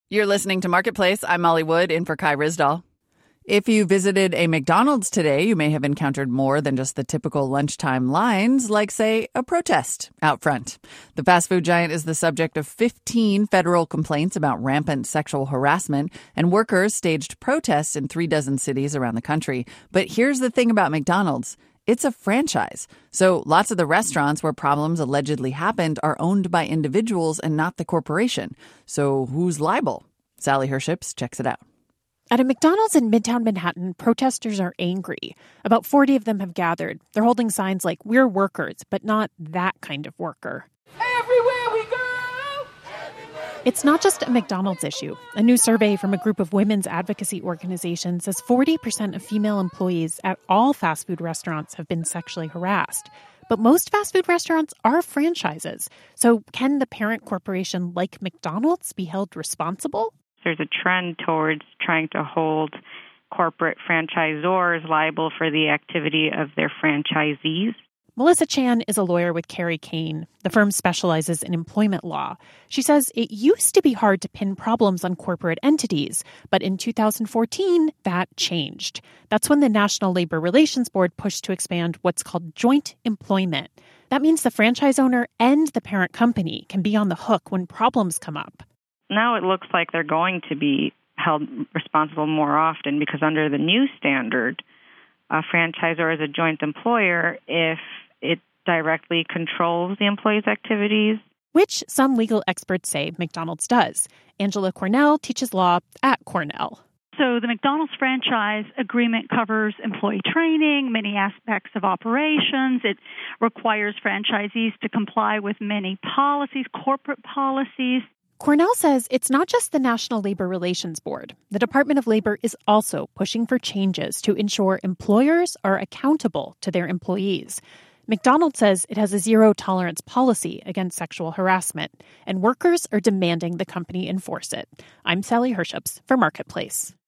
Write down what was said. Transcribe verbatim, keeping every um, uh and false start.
You're listening to Marketplace. I'm Molly Wood, in for Kai Ryssdal. If you visited a McDonald's today, you may have encountered more than just the typical lunchtime lines, like, say, a protest out front. The fast food giant is the subject of fifteen federal complaints about rampant sexual harassment, and workers staged protests in three dozen cities around the country. But here's the thing about McDonald's. It's a franchise. So lots of the restaurants where problems allegedly happened are owned by individuals and not the corporation. So who's liable? Sally Herships checks it out. At a McDonald's in Midtown Manhattan, protesters are angry. About forty of them have gathered. They're holding signs like, "We're workers, but not that kind of worker." Everywhere we go! It's not just a McDonald's issue. A new survey from a group of women's advocacy organizations says forty percent of female employees at all fast food restaurants have been sexually harassed. But most fast food restaurants are franchises. So can the parent corporation like McDonald's be held responsible? There's a trend towards trying to hold corporate franchisors liable for the activity of their franchisees. Melissa Chan is a lawyer with Carey Kane. The firm specializes in employment law. She says it used to be hard to pin problems on corporate entities, but in two thousand fourteen, that changed. That's when the National Labor Relations Board pushed to expand what's called joint employment. That means the franchise owner and the parent company can be on the hook when problems come up. Now it looks like they're going to be held responsible more often because under the new standard, a franchisor is a joint employer if it directly controls the employee's activities. Which some legal experts say McDonald's does. Angela Cornell teaches law at Cornell. So the McDonald's franchise agreement covers employee training, many aspects of operations. It requires franchisees to comply with many policies, corporate policies. Cornell says it's not just the National Labor Relations Board. The Department of Labor is also pushing for changes to ensure employers are accountable to their employees. McDonald's says it has a zero-tolerance policy against sexual harassment, and workers are demanding the company enforce it. I'm Sally Herships for Marketplace.